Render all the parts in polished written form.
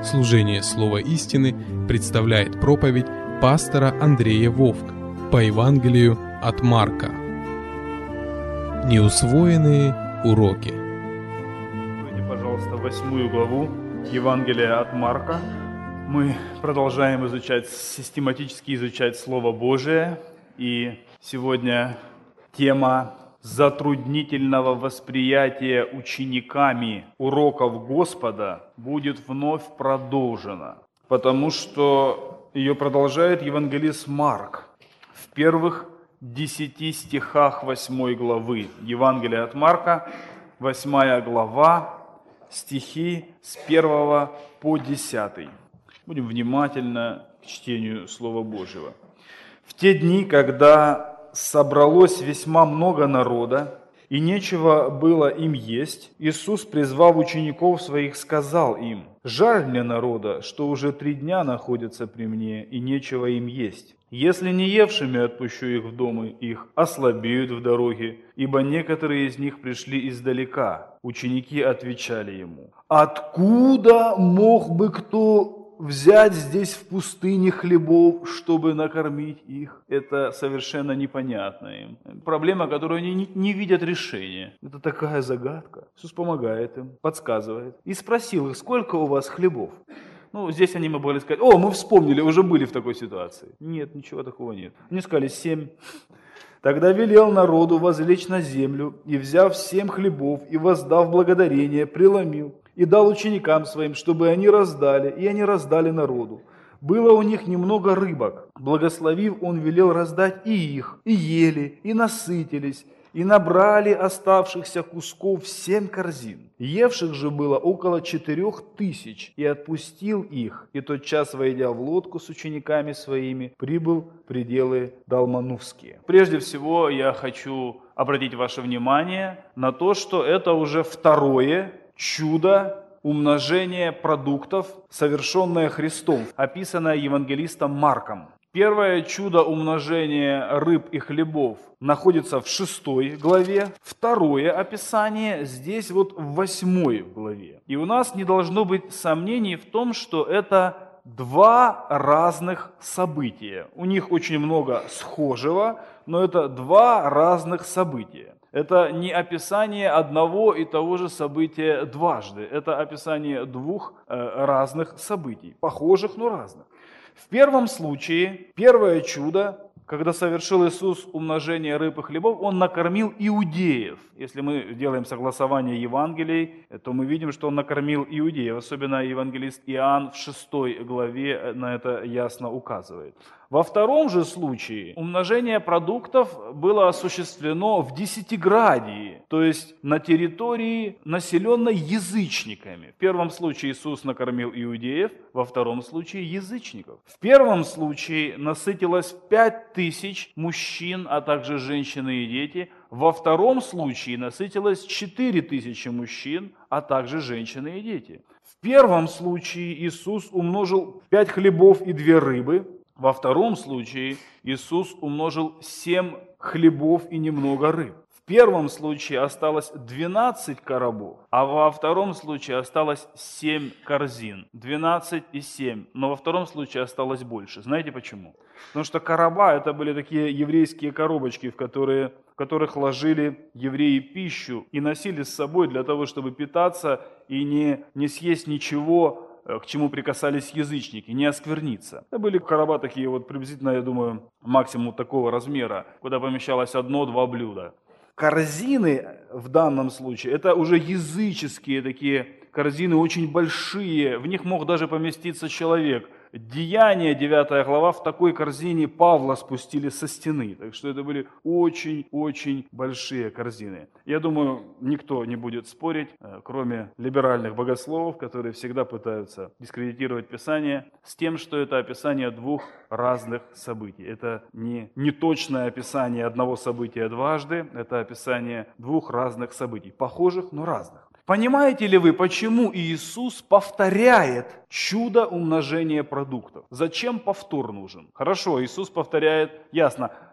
Служение Слова истины представляет проповедь пастора Андрея Вовк по Евангелию от Марка. Неусвоенные уроки. Откройте, пожалуйста, 8 главу Евангелия от Марка. Мы продолжаем систематически изучать Слово Божие. И сегодня тема затруднительного восприятия учениками уроков Господа будет вновь продолжена, потому что ее продолжает евангелист Марк в первых 10 стихах 8 главы. Евангелие от Марка, 8 глава, стихи с 1 по 10. Будем внимательно к чтению Слова Божьего. В те дни, когда собралось весьма много народа, и нечего было им есть, Иисус, призвав учеников своих, сказал им: «Жаль мне народа, что уже 3 дня находятся при мне, и нечего им есть. Если не евшими отпущу их в дома их, ослабеют в дороге, ибо некоторые из них пришли издалека». Ученики отвечали ему: «Откуда мог бы кто взять здесь в пустыне хлебов, чтобы накормить их?» Это совершенно непонятно им. Проблема, которую они не видят решения. Это такая загадка. Иисус помогает им, подсказывает. И спросил их: «Сколько у вас хлебов?» Здесь они могли сказать: «О, мы вспомнили, уже были в такой ситуации». Нет, ничего такого нет. Они сказали: 7. Тогда велел народу возлечь на землю, и, взяв 7 хлебов и воздав благодарение, преломил и дал ученикам своим, чтобы они раздали, и они раздали народу. Было у них немного рыбок. Благословив, он велел раздать и их, и ели, и насытились, и набрали оставшихся кусков 7 корзин. Евших же было около 4000, и отпустил их, и тотчас, войдя в лодку с учениками своими, прибыл в пределы Далманувские. Прежде всего, я хочу обратить ваше внимание на то, что это уже второе чудо умножения продуктов, совершенное Христом, описанное евангелистом Марком. Первое чудо умножения рыб и хлебов находится в 6 главе. Второе описание здесь в 8 главе. И у нас не должно быть сомнений в том, что это 2 разных события. У них очень много схожего, но это 2 разных события. Это не описание одного и того же события дважды. Это описание 2 разных событий, похожих, но разных. В первом случае, первое чудо, когда совершил Иисус умножение рыб и хлебов, Он накормил иудеев. Если мы делаем согласование Евангелий, то мы видим, что Он накормил иудеев. Особенно евангелист Иоанн в 6 главе на это ясно указывает. Во втором же случае умножение продуктов было осуществлено в Десятиградии, то есть на территории, населенной язычниками. В первом случае Иисус накормил иудеев, во втором случае язычников. В первом случае насытилось 5000 мужчин, а также женщины и дети. Во втором случае насытилось 4000 мужчин, а также женщины и дети. В первом случае Иисус умножил 5 хлебов и 2 рыбы. Во втором случае Иисус умножил 7 хлебов и немного рыб. В первом случае осталось 12 коробов, а во втором случае осталось 7 корзин. 12 и 7, но во втором случае осталось больше. Знаете почему? Потому что короба – это были такие еврейские коробочки, в которых ложили евреи пищу и носили с собой для того, чтобы питаться и не съесть ничего, к чему прикасались язычники, не оскверниться. Это были короба такие приблизительно, я думаю, максимум такого размера, куда помещалось 1-2 блюда. Корзины в данном случае, это уже языческие такие корзины, очень большие, в них мог даже поместиться человек. Деяния, 9 глава, в такой корзине Павла спустили со стены. Так что это были очень-очень большие корзины. Я думаю, никто не будет спорить, кроме либеральных богословов, которые всегда пытаются дискредитировать Писание, с тем, что это описание 2 разных событий. Это не точное описание одного события дважды, это описание 2 разных событий, похожих, но разных. Понимаете ли вы, почему Иисус повторяет чудо умножения продуктов? Зачем повтор нужен? Хорошо, Иисус повторяет, ясно,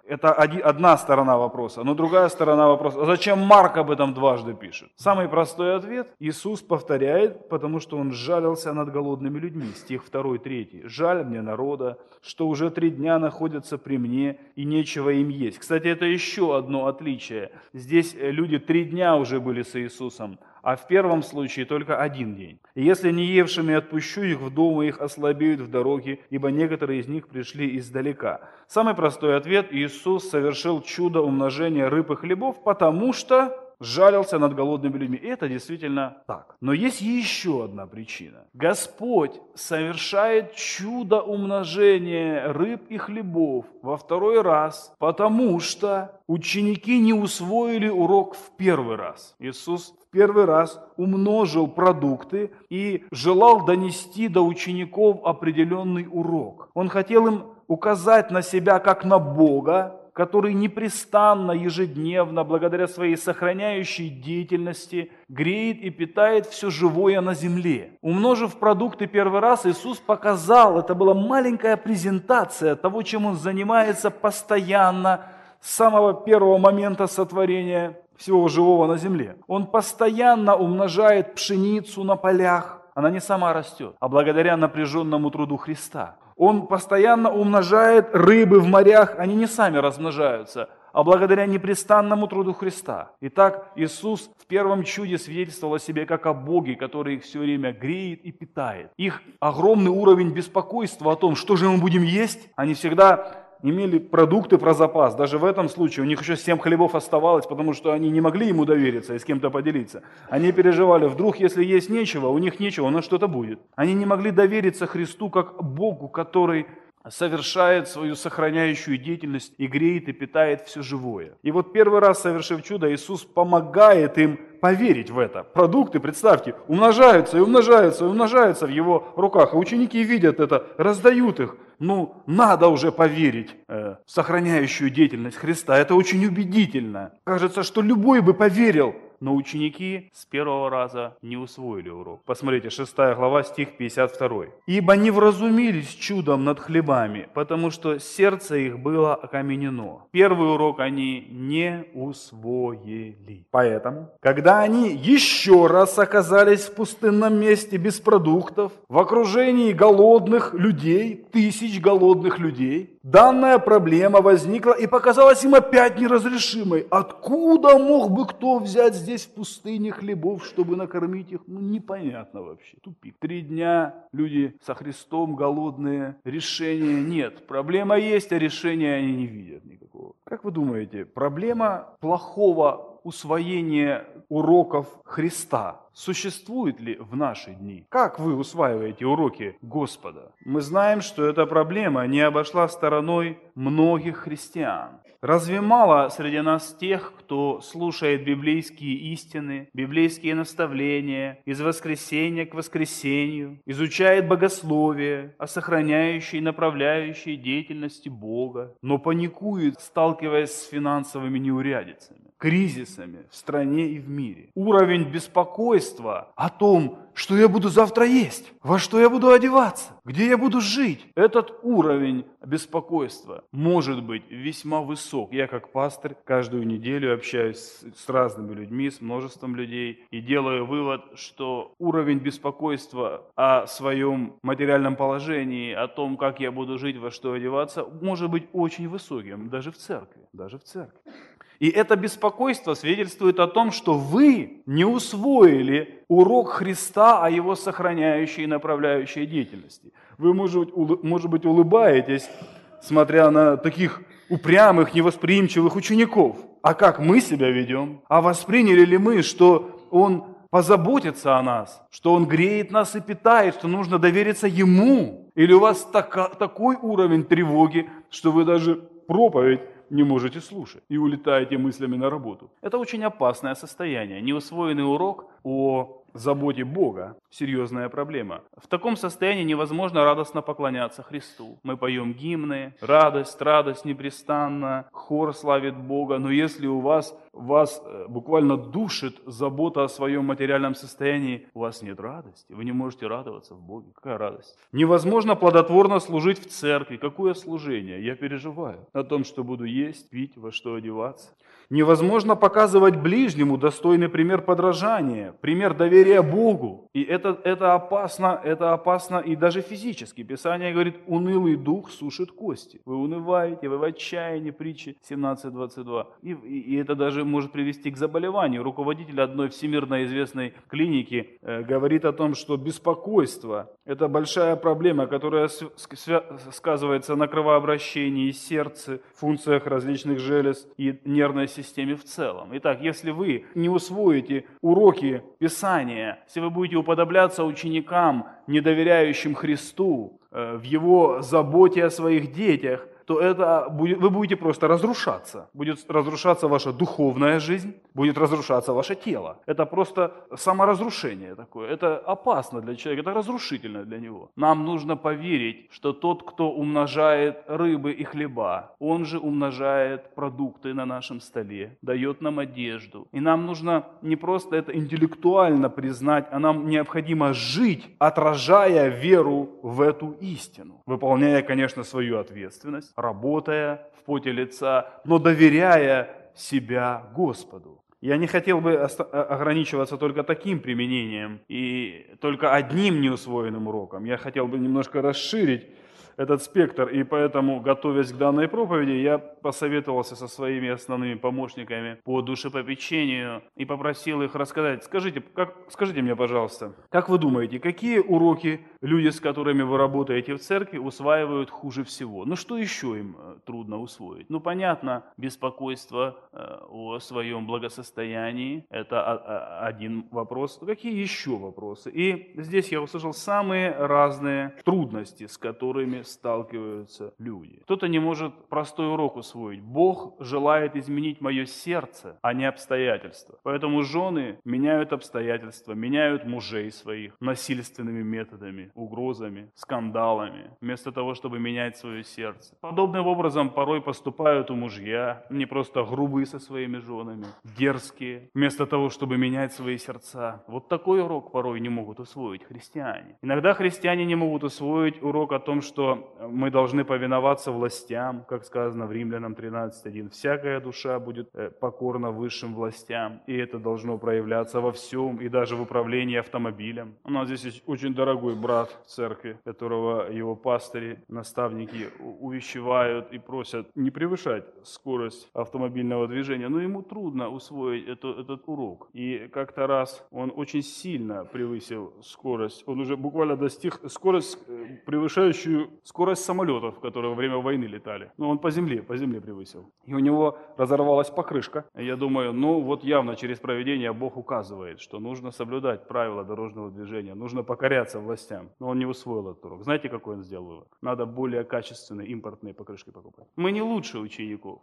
Это одна сторона вопроса. Но другая сторона вопроса, а зачем Марк об этом дважды пишет? Самый простой ответ. Иисус повторяет, потому что Он жалился над голодными людьми. Стих 2-3. «Жаль мне народа, что уже 3 дня находятся при мне, и нечего им есть». Кстати, это еще одно отличие. Здесь люди 3 дня уже были с Иисусом, а в первом случае только 1 день. «И если не евшими отпущу их в дом, их ослабеют в дороге, ибо некоторые из них пришли издалека». Самый простой ответ. Иисус совершил чудо умножения рыб и хлебов, потому что жалился над голодными людьми. И это действительно так. Но есть еще одна причина. Господь совершает чудо умножения рыб и хлебов во 2-й раз, потому что ученики не усвоили урок в 1-й раз. Иисус в 1-й раз умножил продукты и желал донести до учеников определенный урок. Он хотел им указать на себя как на Бога, который непрестанно, ежедневно, благодаря своей сохраняющей деятельности, греет и питает все живое на земле. Умножив продукты 1-й раз, Иисус показал, это была маленькая презентация того, чем Он занимается постоянно, с самого первого момента сотворения всего живого на земле. Он постоянно умножает пшеницу на полях. Она не сама растет, а благодаря напряженному труду Христа. Он постоянно умножает рыбы в морях, они не сами размножаются, а благодаря непрестанному труду Христа. Итак, Иисус в первом чуде свидетельствовал о себе как о Боге, который их все время греет и питает. Их огромный уровень беспокойства о том, что же мы будем есть, они всегда имели продукты про запас. Даже в этом случае у них еще 7 хлебов оставалось, потому что они не могли ему довериться и с кем-то поделиться. Они переживали, вдруг, если есть нечего, у них нечего, но что-то будет. Они не могли довериться Христу как Богу, который совершает свою сохраняющую деятельность и греет и питает все живое. И вот 1-й раз, совершив чудо, Иисус помогает им поверить в это. Продукты, представьте, умножаются и умножаются и умножаются в Его руках. А ученики видят это, раздают их. Надо уже поверить в сохраняющую деятельность Христа. Это очень убедительно. Кажется, что любой бы поверил. Но ученики с 1-го раза не усвоили урок. Посмотрите, 6 глава, стих 52. «Ибо не вразумились чудом над хлебами, потому что сердце их было окаменено». Первый урок они не усвоили. Поэтому, когда они еще раз оказались в пустынном месте без продуктов, в окружении голодных людей, 1000 голодных людей, данная проблема возникла и показалась им опять неразрешимой. Откуда мог бы кто взять здесь в пустыне хлебов, чтобы накормить их? Непонятно вообще. Тупик. 3 дня люди со Христом голодные. Решения нет. Проблема есть, а решения они не видят никакого. Как вы думаете, проблема плохого усвоения уроков Христа существует ли в наши дни? Как вы усваиваете уроки Господа? Мы знаем, что эта проблема не обошла стороной многих христиан. Разве мало среди нас тех, кто слушает библейские истины, библейские наставления из воскресения к воскресению, изучает богословие о сохраняющей и направляющей деятельности Бога, но паникует, сталкиваясь с финансовыми неурядицами, кризисами в стране и в мире? Уровень беспокойства о том, что я буду завтра есть, во что я буду одеваться, где я буду жить. Этот уровень беспокойства может быть весьма высок. Я как пастырь каждую неделю общаюсь с разными людьми, с множеством людей и делаю вывод, что уровень беспокойства о своем материальном положении, о том, как я буду жить, во что одеваться, может быть очень высоким, даже в церкви. И это беспокойство свидетельствует о том, что вы не усвоили урок Христа о Его сохраняющей и направляющей деятельности. Вы, может быть, улыбаетесь, смотря на таких упрямых, невосприимчивых учеников. А как мы себя ведем? А восприняли ли мы, что Он позаботится о нас, что Он греет нас и питает, что нужно довериться Ему? Или у вас такой уровень тревоги, что вы даже проповедь не можете слушать и улетаете мыслями на работу? Это очень опасное состояние. Неусвоенный урок о заботе Бога серьезная проблема. В таком состоянии невозможно радостно поклоняться Христу. Мы поем гимны, радость, радость непрестанно, хор славит Бога, но если вас буквально душит забота о своем материальном состоянии, у вас нет радости, вы не можете радоваться в Боге. Какая радость? Невозможно плодотворно служить в церкви. Какое служение? Я переживаю о том, что буду есть, пить, во что одеваться. Невозможно показывать ближнему достойный пример подражания, пример доверия Богу. И это опасно и даже физически. Писание говорит, унылый дух сушит кости. Вы унываете, вы в отчаянии, притчи 17:22. И это даже может привести к заболеванию. Руководитель одной всемирно известной клиники говорит о том, что беспокойство – это большая проблема, которая сказывается на кровообращении сердца, функциях различных желез и нервной системе в целом. Итак, если вы не усвоите уроки Писания, если вы будете уподобляться ученикам, не доверяющим Христу, в Его заботе о своих детях, то вы будете просто разрушаться. Будет разрушаться ваша духовная жизнь, будет разрушаться ваше тело. Это просто саморазрушение такое. Это опасно для человека, это разрушительно для него. Нам нужно поверить, что тот, кто умножает рыбы и хлеба, он же умножает продукты на нашем столе, дает нам одежду. И нам нужно не просто это интеллектуально признать, а нам необходимо жить, отражая веру в эту истину. Выполняя, конечно, свою ответственность, работая в поте лица, но доверяя себя Господу. Я не хотел бы ограничиваться только таким применением и только одним неусвоенным уроком. Я хотел бы немножко расширить этот спектр, и поэтому, готовясь к данной проповеди, я посоветовался со своими основными помощниками по душепопечению и попросил их рассказать. Скажите мне, пожалуйста, как вы думаете, какие уроки люди, с которыми вы работаете в церкви, усваивают хуже всего? Ну что еще им трудно усвоить? Ну понятно, беспокойство о своем благосостоянии, это один вопрос. Какие еще вопросы? И здесь я услышал самые разные трудности, с которыми сталкиваются люди. Кто-то не может простой урок усвоить. Бог желает изменить мое сердце, а не обстоятельства. Поэтому жены меняют обстоятельства, меняют мужей своих насильственными методами, угрозами, скандалами, вместо того, чтобы менять свое сердце. Подобным образом порой поступают и мужья, не просто грубые со своими женами, дерзкие, вместо того, чтобы менять свои сердца. Вот такой урок порой не могут усвоить христиане. Иногда христиане не могут усвоить урок о том, что мы должны повиноваться властям, как сказано в Римлянам 13:1. Всякая душа будет покорна высшим властям, и это должно проявляться во всем, и даже в управлении автомобилем. У нас здесь есть очень дорогой брат в церкви, которого его пастыри, наставники увещевают и просят не превышать скорость автомобильного движения, но ему трудно усвоить этот урок. И как-то раз он очень сильно превысил скорость, он уже буквально достиг скорость, превышающую скорость самолетов, которые во время войны летали. Но он по земле превысил. И у него разорвалась покрышка. Я думаю, вот явно через провидение Бог указывает, что нужно соблюдать правила дорожного движения, нужно покоряться властям. Но он не усвоил этот урок. Знаете, какой он сделал вывод? Надо более качественные импортные покрышки покупать. Мы не лучше учеников.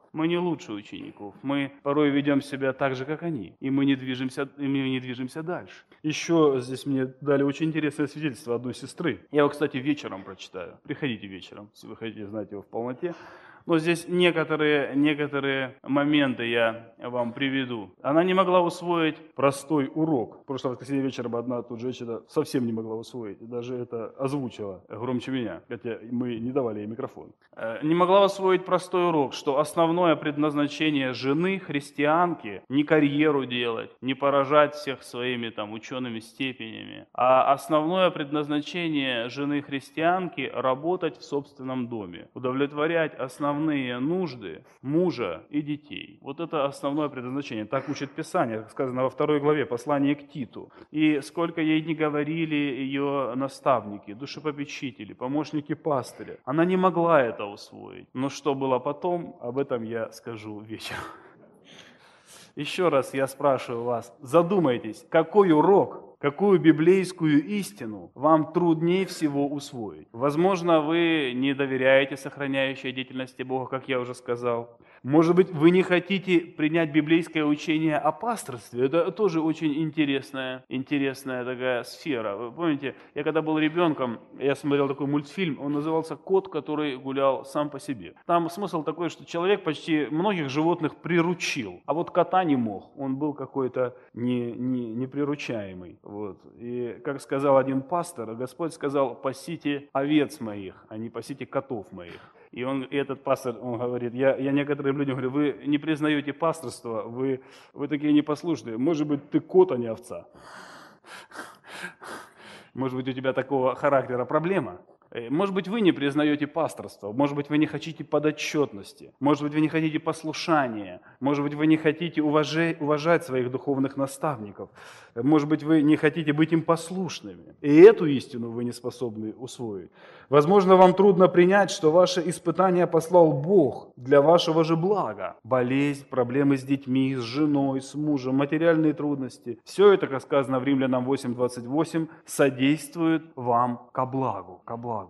Мы порой ведем себя так же, как они. И мы не движемся дальше. Еще здесь мне дали очень интересное свидетельство одной сестры. Я его, кстати, вечером прочитаю. Приходите вечером, если вы хотите знать его в полноте. Но здесь некоторые моменты я вам приведу. Она не могла усвоить простой урок. В прошлое воскресенье вечером одна тут женщина совсем не могла усвоить. И даже это озвучила громче меня, хотя мы не давали ей микрофон. Не могла усвоить простой урок, что основное предназначение жены, христианки, не карьеру делать, не поражать всех своими учеными степенями, а основное предназначение жены христианки – работать в собственном доме, удовлетворять основные нужды мужа и детей. Вот это основное предназначение. Так учит Писание, как сказано во 2 главе послания к Титу. И сколько ей не говорили ее наставники, душепопечители, помощники пастыря, она не могла это усвоить. Но что было потом, об этом я скажу вечером. Еще раз я спрашиваю вас, задумайтесь, какой урок, какую библейскую истину вам труднее всего усвоить? Возможно, вы не доверяете сохраняющей деятельности Бога, как я уже сказал. Может быть, вы не хотите принять библейское учение о пасторстве? Это тоже очень интересная такая сфера. Вы помните, я когда был ребенком, я смотрел такой мультфильм, он назывался «Кот, который гулял сам по себе». Там смысл такой, что человек почти многих животных приручил, а вот кота не мог. Он был какой-то неприручаемый. Вот. И как сказал один пастор, Господь сказал: «Пасите овец моих, а не пасите котов моих». И этот пастор, он говорит, я некоторым людям говорю: вы не признаете пасторство, вы такие непослушные. Может быть, ты кот, а не овца. Может быть, у тебя такого характера проблема. Может быть, вы не признаете пасторство, может быть, вы не хотите подотчетности, может быть, вы не хотите послушания, может быть, вы не хотите уважать своих духовных наставников, может быть, вы не хотите быть им послушными. И эту истину вы не способны усвоить. Возможно, вам трудно принять, что ваше испытание послал Бог для вашего же блага. Болезнь, проблемы с детьми, с женой, с мужем, материальные трудности. Все это, как сказано в Римлянам 8:28, содействует вам ко благу.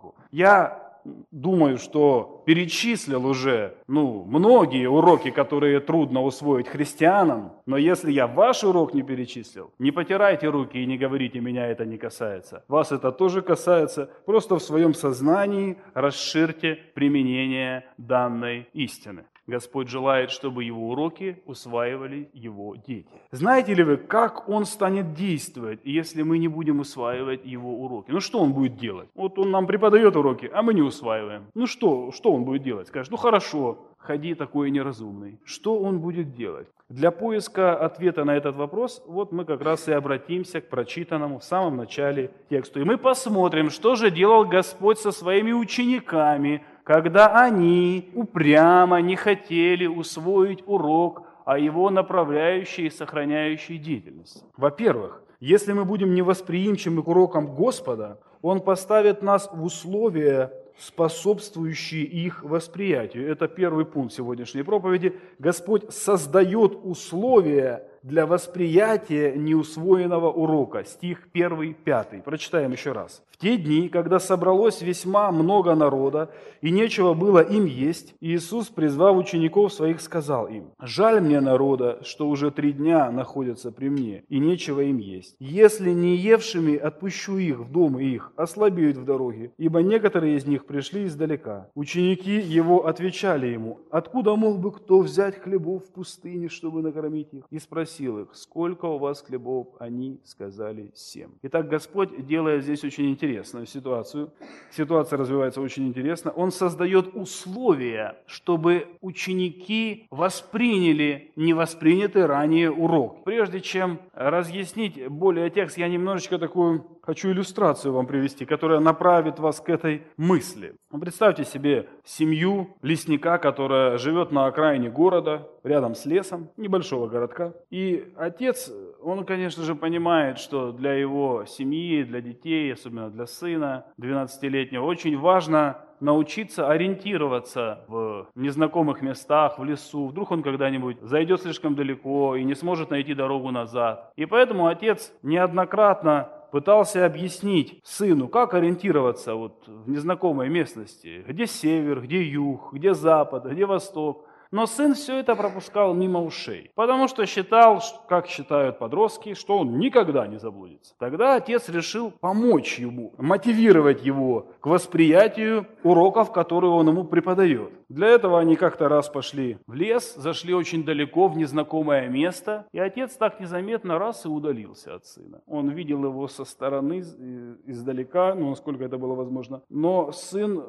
Я думаю, что перечислил уже многие уроки, которые трудно усвоить христианам, но если я ваш урок не перечислил, не потирайте руки и не говорите: меня это не касается. Вас это тоже касается, просто в своем сознании расширьте применение данной истины. Господь желает, чтобы Его уроки усваивали Его дети. Знаете ли вы, как Он станет действовать, если мы не будем усваивать Его уроки? Что Он будет делать? Вот Он нам преподает уроки, а мы не усваиваем. Что Он будет делать? Скажет: хорошо, ходи такой неразумный. Что Он будет делать? Для поиска ответа на этот вопрос, вот мы как раз и обратимся к прочитанному в самом начале тексту. И мы посмотрим, что же делал Господь со своими учениками, когда они упрямо не хотели усвоить урок о Его направляющей и сохраняющей деятельности. Во-первых, если мы будем невосприимчивы к урокам Господа, Он поставит нас в условия, способствующие их восприятию. Это первый пункт сегодняшней проповеди. Господь создает условия для восприятия неусвоенного урока. Стих 1-5. Прочитаем еще раз. «В те дни, когда собралось весьма много народа, и нечего было им есть, Иисус, призвав учеников своих, сказал им: жаль мне народа, что уже 3 дня находятся при мне, и нечего им есть. Если не евшими отпущу их в дом их, ослабеют в дороге, ибо некоторые из них пришли издалека». Ученики Его отвечали Ему: откуда мог бы кто взять хлебов в пустыне, чтобы накормить их? И спросил их: сколько у вас хлебов? Они сказали: 7. Итак, Господь делает здесь очень интересную ситуацию. Ситуация развивается очень интересно. Он создает условия, чтобы ученики восприняли невоспринятый ранее урок. Прежде чем разъяснить более текст, я немножечко такую хочу иллюстрацию вам привести, которая направит вас к этой мысли. Представьте себе семью лесника, которая живет на окраине города, рядом с лесом, небольшого городка. И отец, он, конечно же, понимает, что для его семьи, для детей, особенно для сына 12-летнего, очень важно научиться ориентироваться в незнакомых местах, в лесу. Вдруг он когда-нибудь зайдет слишком далеко и не сможет найти дорогу назад. И поэтому отец неоднократно пытался объяснить сыну, как ориентироваться в незнакомой местности, где север, где юг, где запад, где восток. Но сын все это пропускал мимо ушей, потому что считал, как считают подростки, что он никогда не заблудится. Тогда отец решил помочь ему, мотивировать его к восприятию уроков, которые он ему преподает. Для этого они как-то раз пошли в лес, зашли очень далеко в незнакомое место, и отец так незаметно раз и удалился от сына. Он видел его со стороны, издалека, насколько это было возможно, но сын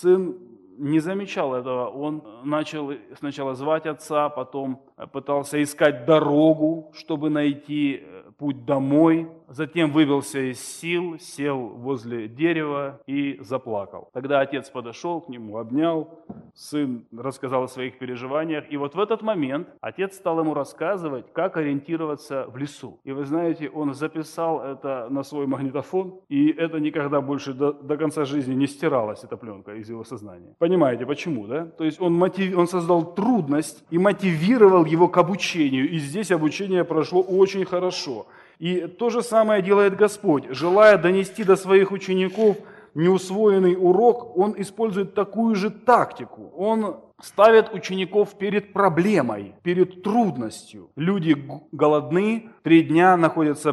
не замечал этого. Он начал сначала звать отца, потом пытался искать дорогу, чтобы найти путь домой. Затем выбился из сил, сел возле дерева и заплакал. Тогда отец подошел к нему, обнял. Сын рассказал о своих переживаниях. И вот в этот момент отец стал ему рассказывать, как ориентироваться в лесу. И вы знаете, он записал это на свой магнитофон, и это никогда больше до конца жизни не стиралась, эта пленка, из его сознания. Понимаете, почему, да? То есть он создал трудность и мотивировал его к обучению. И здесь обучение прошло очень хорошо. И то же самое делает Господь. Желая донести до своих учеников неусвоенный урок, Он использует такую же тактику. Он ставит учеников перед проблемой, перед трудностью. Люди голодны, 3 дня находятся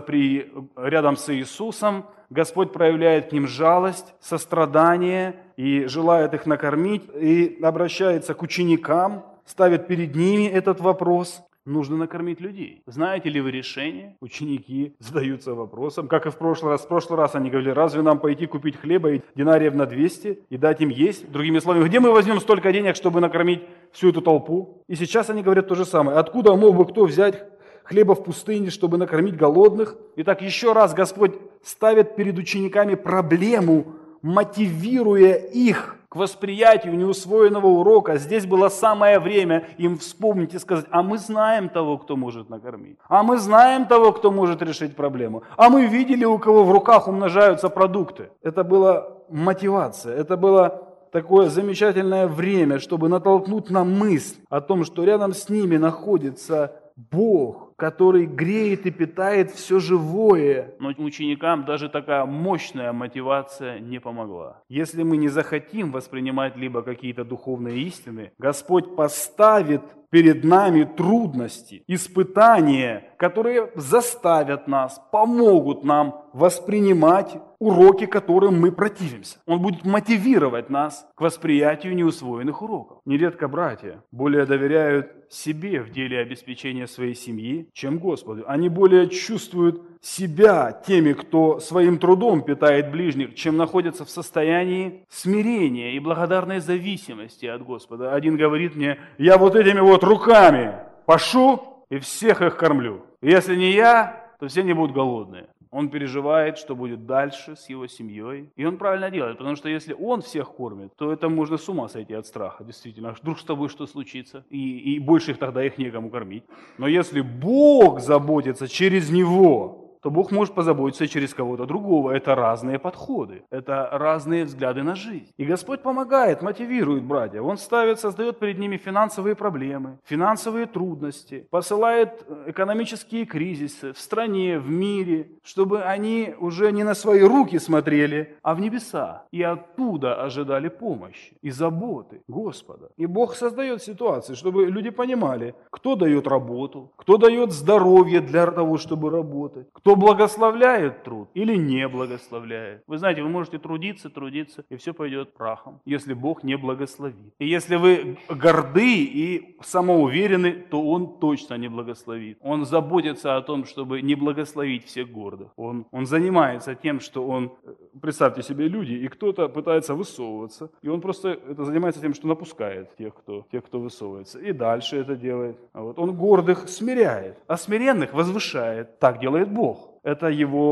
рядом с Иисусом. Господь проявляет к ним жалость, сострадание и желает их накормить, и обращается к ученикам, ставит перед ними этот вопрос. Нужно накормить людей. Знаете ли вы решение? Ученики задаются вопросом, как и в прошлый раз. В прошлый раз они говорили, разве нам пойти купить хлеба и динариев на 200 и дать им есть? Другими словами, где мы возьмем столько денег, чтобы накормить всю эту толпу? И сейчас они говорят то же самое. Откуда мог бы кто взять хлеба в пустыне, чтобы накормить голодных? Итак, еще раз Господь ставит перед учениками проблему, мотивируя их к восприятию неусвоенного урока. Здесь было самое время им вспомнить и сказать, а мы знаем того, кто может накормить. А мы знаем того, кто может решить проблему. А мы видели, у кого в руках умножаются продукты. Это была мотивация, это было такое замечательное время, чтобы натолкнуть на мысль о том, что рядом с ними находится Бог, который греет и питает все живое. Но ученикам даже такая мощная мотивация не помогла. Если мы не захотим воспринимать либо какие-то духовные истины, Господь поставит перед нами трудности, испытания, которые заставят нас, помогут нам воспринимать уроки, которым мы противимся. Он будет мотивировать нас к восприятию неусвоенных уроков. Нередко братья более доверяют себе в деле обеспечения своей семьи, чем Господу. Они более чувствуют себя теми, кто своим трудом питает ближних, чем находятся в состоянии смирения и благодарной зависимости от Господа. Один говорит мне, я вот этими вот руками пашу и всех их кормлю. Если не я, то все они будут голодные. Он переживает, что будет дальше с его семьей. И он правильно делает, потому что если он всех кормит, то это можно с ума сойти от страха, действительно. Вдруг с тобой что случится? И больше их тогда их некому кормить. Но если Бог заботится через него, то Бог может позаботиться через кого-то другого. Это разные подходы, это разные взгляды на жизнь. И Господь помогает, мотивирует братьев. Он создает перед ними финансовые проблемы, финансовые трудности, посылает экономические кризисы в стране, в мире, чтобы они уже не на свои руки смотрели, а в небеса. И оттуда ожидали помощи и заботы Господа. И Бог создает ситуации, чтобы люди понимали, кто дает работу, кто дает здоровье для того, чтобы работать, кто благословляет труд или не благословляет. Вы знаете, вы можете трудиться, и все пойдет прахом, если Бог не благословит. И если вы горды и самоуверены, то Он точно не благословит. Он заботится о том, чтобы не благословить всех гордых. Он занимается тем, что представьте себе, люди, и кто-то пытается высовываться, и он просто занимается тем, что напускает тех, кто высовывается. И дальше это делает. Он гордых смиряет, а смиренных возвышает. Так делает Бог. Это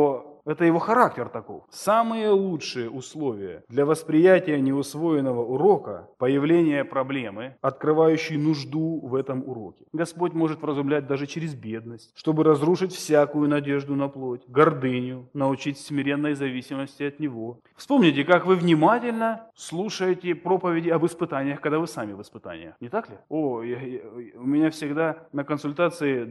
его характер таков. Самые лучшие условия для восприятия неусвоенного урока – появление проблемы, открывающей нужду в этом уроке. Господь может вразумлять даже через бедность, чтобы разрушить всякую надежду на плоть, гордыню, научить смиренной зависимости от Него. Вспомните, как вы внимательно слушаете проповеди об испытаниях, когда вы сами в испытаниях. Не так ли? У меня всегда на консультации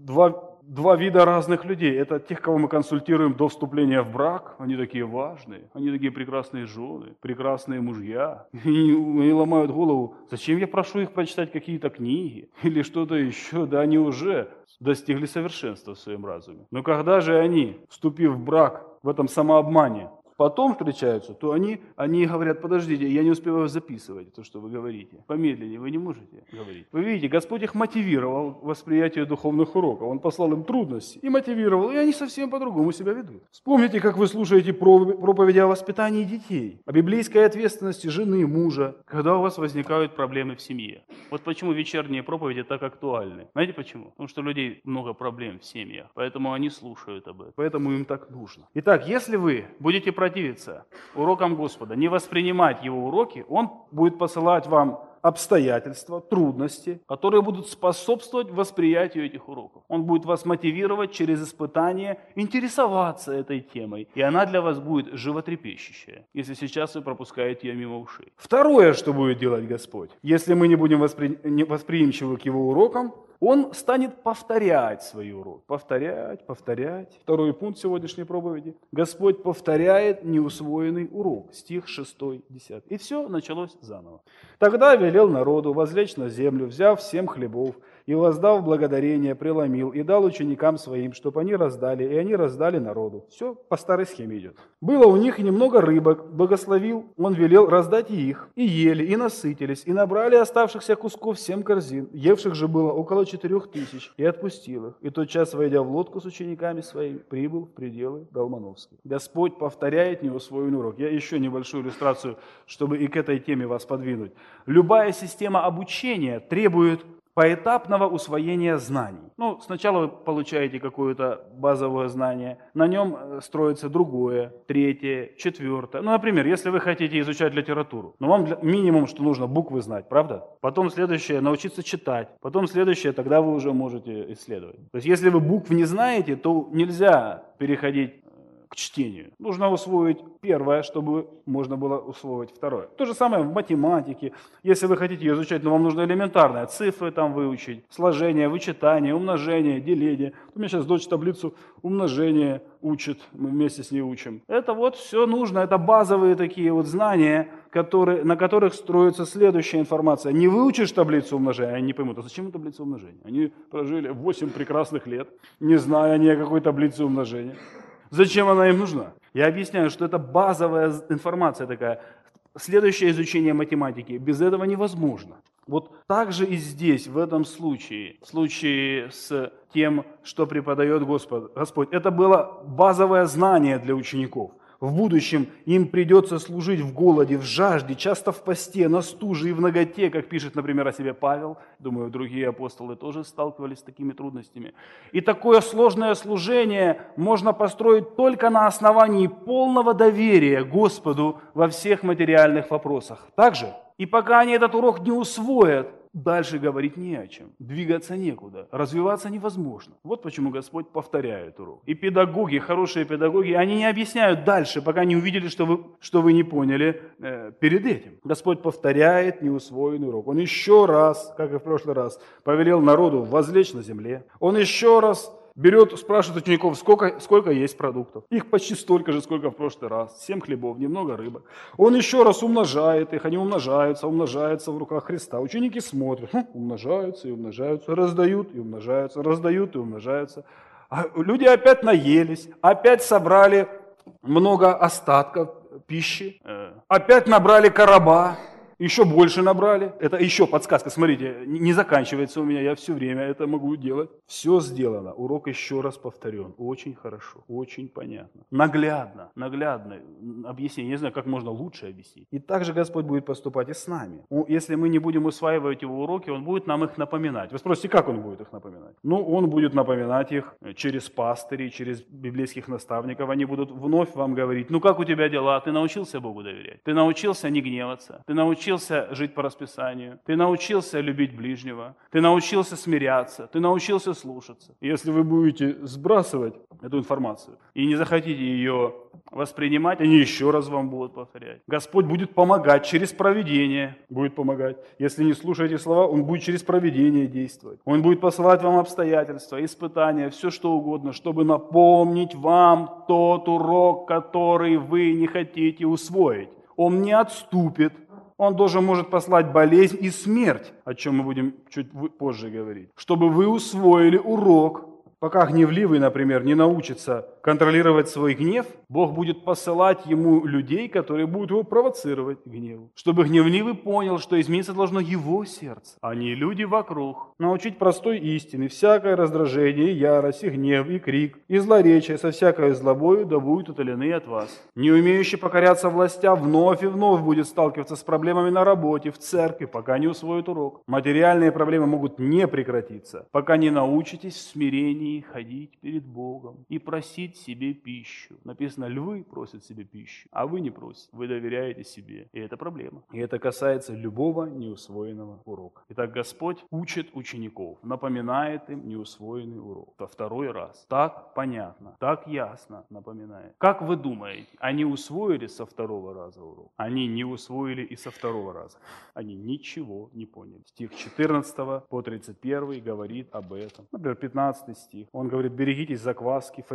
два вида разных людей. Это тех, кого мы консультируем до вступления в брак. Они такие важные, они такие прекрасные жены, прекрасные мужья. И они ломают голову, зачем я прошу их прочитать какие-то книги или что-то еще. Да они уже достигли совершенства в своем разуме. Но когда же они, вступив в брак в этом самообмане, потом встречаются, то они говорят, подождите, я не успеваю записывать то, что вы говорите. Помедленнее вы не можете говорить. Вы видите, Господь их мотивировал к восприятию духовных уроков. Он послал им трудности и мотивировал, и они совсем по-другому себя ведут. Вспомните, как вы слушаете проповеди о воспитании детей, о библейской ответственности жены, мужа, когда у вас возникают проблемы в семье. Вот почему вечерние проповеди так актуальны. Знаете почему? Потому что у людей много проблем в семьях, поэтому они слушают об этом. Поэтому им так нужно. Итак, если вы будете противиться урокам Господа, не воспринимать Его уроки, Он будет посылать вам обстоятельства, трудности, которые будут способствовать восприятию этих уроков. Он будет вас мотивировать через испытания интересоваться этой темой, и она для вас будет животрепещущая, если сейчас вы пропускаете ее мимо ушей. Второе, что будет делать Господь, если мы не будем восприимчивы к Его урокам, Он станет повторять свои уроки. Повторять. Второй пункт сегодняшней проповеди. Господь повторяет неусвоенный урок. Стих 6, 10. И все началось заново. Тогда ведь повелел народу возлечь на землю, взяв 7 хлебов, и, воздав благодарение, преломил и дал ученикам своим, чтобы они раздали, и они раздали народу. Все по старой схеме идет. Было у них немного рыбок, благословил, он велел раздать и их, и ели, и насытились, и набрали оставшихся кусков 7 корзин. Евших же было около 4000, и отпустил их. И тотчас, войдя в лодку с учениками своими, прибыл в пределы Далмановские. Господь повторяет неусвоенный урок. Я еще небольшую иллюстрацию, чтобы и к этой теме вас подвинуть. Любая система обучения требует поэтапного усвоения знаний. Сначала вы получаете какое-то базовое знание, на нем строится другое, третье, четвертое. Например, если вы хотите изучать литературу, вам минимум, что нужно, буквы знать, правда? Потом следующее, научиться читать. Потом следующее, тогда вы уже можете исследовать. То есть, если вы букв не знаете, то нельзя переходить к чтению. Нужно усвоить первое, чтобы можно было усвоить второе. То же самое в математике. Если вы хотите ее изучать, но вам нужно элементарное, цифры там выучить, сложение, вычитание, умножение, деление. У меня сейчас дочь таблицу умножения учит, мы вместе с ней учим. Это вот все нужно, это базовые такие вот знания, на которых строится следующая информация. Не выучишь таблицу умножения, они не поймут, а зачем таблица умножения? Они прожили 8 прекрасных лет, не зная ни о какой таблице умножения. Зачем она им нужна? Я объясняю, что это базовая информация такая. Следующее изучение математики, без этого невозможно. Вот так же и здесь, в этом случае, в случае с тем, что преподает Господь, это было базовое знание для учеников. В будущем им придется служить в голоде, в жажде, часто в посте, на стуже и в наготе, как пишет, например, о себе Павел. Думаю, другие апостолы тоже сталкивались с такими трудностями. И такое сложное служение можно построить только на основании полного доверия Господу во всех материальных вопросах. Также, и пока они этот урок не усвоят, дальше говорить не о чем, двигаться некуда, развиваться невозможно. Вот почему Господь повторяет урок. И педагоги, хорошие педагоги, они не объясняют дальше, пока не увидели, что вы не поняли перед этим. Господь повторяет неусвоенный урок. Он еще раз, как и в прошлый раз, повелел народу возлечь на земле. Он еще раз спрашивает учеников, сколько есть продуктов. Их почти столько же, сколько в прошлый раз. 7 хлебов, немного рыбы. Он еще раз умножает их, они умножаются в руках Христа. Ученики смотрят, умножаются и умножаются, раздают и умножаются, раздают и умножаются. А люди опять наелись, опять собрали много остатков пищи, опять набрали короба. Еще больше набрали. Это еще подсказка. Смотрите, не заканчивается у меня, я все время это могу делать. Все сделано. Урок еще раз повторен. Очень хорошо, очень понятно. Наглядно объяснение. Не знаю, как можно лучше объяснить. И так же Господь будет поступать и с нами. Если мы не будем усваивать Его уроки, Он будет нам их напоминать. Вы спросите, как Он будет их напоминать? Он будет напоминать их через пастырей, через библейских наставников. Они будут вновь вам говорить, как у тебя дела? Ты научился Богу доверять? Ты научился не гневаться? Ты научился жить по расписанию, ты научился любить ближнего, ты научился смиряться, ты научился слушаться. Если вы будете сбрасывать эту информацию и не захотите ее воспринимать, они еще раз вам будут повторять. Господь будет помогать через провидение, будет помогать. Если не слушаете слова, Он будет через провидение действовать. Он будет посылать вам обстоятельства, испытания, все что угодно, чтобы напомнить вам тот урок, который вы не хотите усвоить. Он не отступит. Он даже может послать болезнь и смерть, о чем мы будем чуть позже говорить. Чтобы вы усвоили урок. Пока гневливый, например, не научится контролировать свой гнев, Бог будет посылать ему людей, которые будут его провоцировать к гневу. Чтобы гневливый понял, что измениться должно его сердце, а не люди вокруг. Научить простой истины: всякое раздражение, и ярость, и гнев, и крик, и злоречие со всякой злобою да будут удалены от вас. Не умеющий покоряться властям вновь и вновь будет сталкиваться с проблемами на работе, в церкви, пока не усвоит урок. Материальные проблемы могут не прекратиться, пока не научитесь в смирении ходить перед Богом и просить себе пищу. Написано, львы просят себе пищу, а вы не просите. Вы доверяете себе. И это проблема. И это касается любого неусвоенного урока. Итак, Господь учит учеников, напоминает им неусвоенный урок. Это второй раз. Так понятно, так ясно напоминает. Как вы думаете, они усвоили со второго раза урок? Они не усвоили и со второго раза. Они ничего не поняли. Стих 14 по 31 говорит об этом. Например, 15 стих. Он говорит, берегитесь закваски фарисейской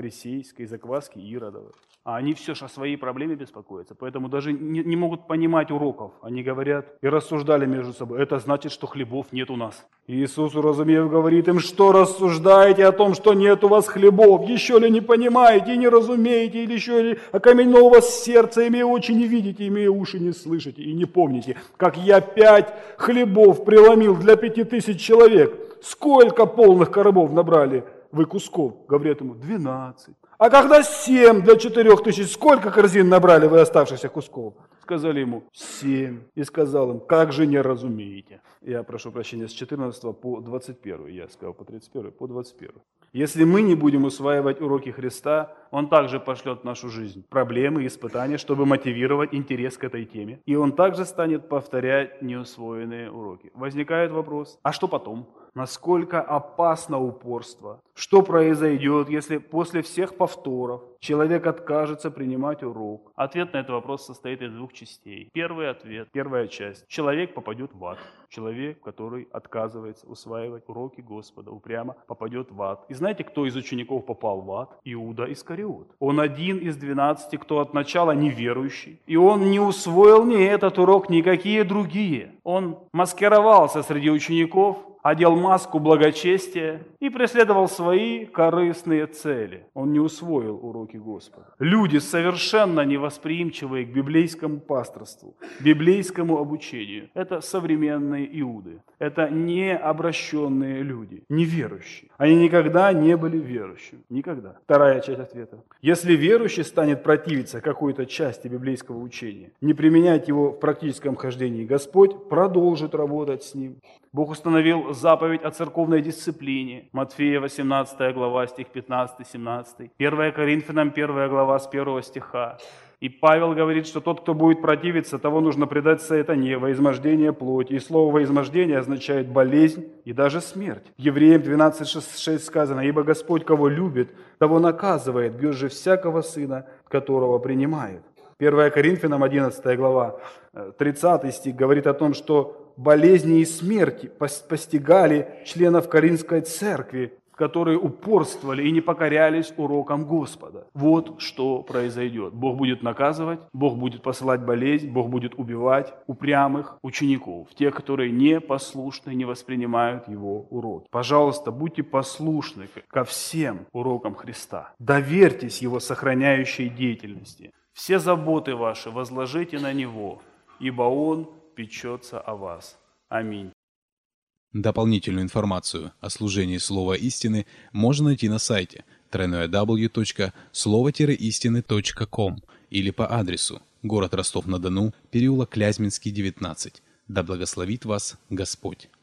фарисейской закваски Иродовой. А они все же о своей проблеме беспокоятся, поэтому даже не могут понимать уроков. Они говорят и рассуждали между собой. Это значит, что хлебов нет у нас. Иисус, уразумев, говорит им: что рассуждаете о том, что нет у вас хлебов? Еще ли не понимаете и не разумеете? Или еще ли окаменело у вас сердце, имея очи не видите, имея уши не слышите и не помните, как я 5 хлебов преломил для 5000 человек? Сколько полных коробов набрали вы кусков? Говорят ему: 12. А когда 7 для 4000, сколько корзин набрали вы оставшихся кусков? Сказали ему: 7. И сказал им: как же не разумеете? Я прошу прощения, с 14 по 21. Я сказал по 31, по 21. Если мы не будем усваивать уроки Христа, Он также пошлет в нашу жизнь проблемы и испытания, чтобы мотивировать интерес к этой теме. И Он также станет повторять неусвоенные уроки. Возникает вопрос: а что потом? Насколько опасно упорство? Что произойдет, если после всех повторов человек откажется принимать урок? Ответ на этот вопрос состоит из 2 частей. Первый ответ, первая часть. Человек попадет в ад. Человек, который отказывается усваивать уроки Господа, упрямо попадет в ад. И знаете, кто из учеников попал в ад? Иуда Искариот. Он один из 12, кто от начала неверующий. И он не усвоил ни этот урок, ни какие другие. Он маскировался среди учеников, одел маску благочестия и преследовал свои корыстные цели. Он не усвоил уроки Господа. Люди, совершенно невосприимчивые к библейскому пасторству, библейскому обучению, это современные иуды. Это необращенные люди, неверующие. Они никогда не были верующими. Никогда. Вторая часть ответа. Если верующий станет противиться какой-то части библейского учения, не применять его в практическом хождении, Господь продолжит работать с ним. Бог установил заповедь о церковной дисциплине. Матфея 18 глава, стих 15-17. 1 Коринфянам 1 глава с 1 стиха. И Павел говорит, что тот, кто будет противиться, того нужно предать сатане во измождение плоти. И слово «во измождение» означает болезнь и даже смерть. Евреям 12:6 сказано: «Ибо Господь, кого любит, того наказывает, бьет же всякого сына, которого принимает». 1 Коринфянам 11 глава, 30 стих говорит о том, что болезни и смерти постигали членов Коринфской церкви, которые упорствовали и не покорялись урокам Господа. Вот что произойдет. Бог будет наказывать, Бог будет посылать болезнь, Бог будет убивать упрямых учеников, тех, которые непослушны, не воспринимают Его уроки. Пожалуйста, будьте послушны ко всем урокам Христа. Доверьтесь Его сохраняющей деятельности. Все заботы ваши возложите на Него, ибо Он печется о вас. Аминь. Дополнительную информацию о служении Слова Истины можно найти на сайте www.slovo-истины.com или по адресу город Ростов-на-Дону, переулок Клязьминский, 19. Да благословит вас Господь.